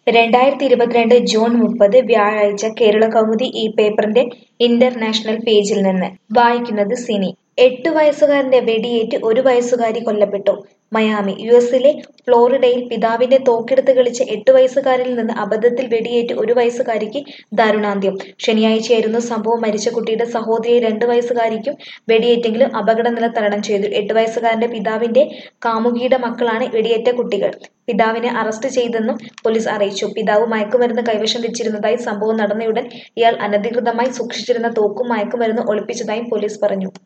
2022 June 30 വ്യാഴാഴ്ച കേരളകൗമുദി ഈ പേപ്പറിന്റെ ഇന്റർനാഷണൽ പേജിൽ നിന്ന് വായിക്കുന്നത് സിനി. 8 വയസ്സുകാരന്റെ വെടിയേറ്റ് 1 വയസ്സുകാരി കൊല്ലപ്പെട്ടു. മയാമി. യുഎസിലെ ഫ്ലോറിഡയിൽ പിതാവിന്റെ തോക്കെടുത്ത് കളിച്ച 8 വയസ്സുകാരനിൽ നിന്ന് അബദ്ധത്തിൽ വെടിയേറ്റ് 1 വയസ്സുകാരിക്ക് ദാരുണാന്ത്യം. ശനിയാഴ്ചയായിരുന്നു സംഭവം. മരിച്ച കുട്ടിയുടെ സഹോദരിയെ 2 വയസ്സുകാരിക്കും വെടിയേറ്റെങ്കിലും അപകടനില തരണം ചെയ്തു. 8 വയസ്സുകാരന്റെ പിതാവിന്റെ കാമുകിയുടെ മക്കളാണ് വെടിയേറ്റ കുട്ടികൾ. പിതാവിനെ അറസ്റ്റ് ചെയ്തെന്നും പോലീസ് അറിയിച്ചു. പിതാവ് മയക്കുമരുന്ന് കൈവശം വെച്ചിരുന്നതായും സംഭവം നടന്നയുടൻ ഇയാൾ അനധികൃതമായി സൂക്ഷിച്ചിരുന്ന തോക്കും മയക്കുമരുന്നും ഒളിപ്പിച്ചതായും പോലീസ് പറഞ്ഞു.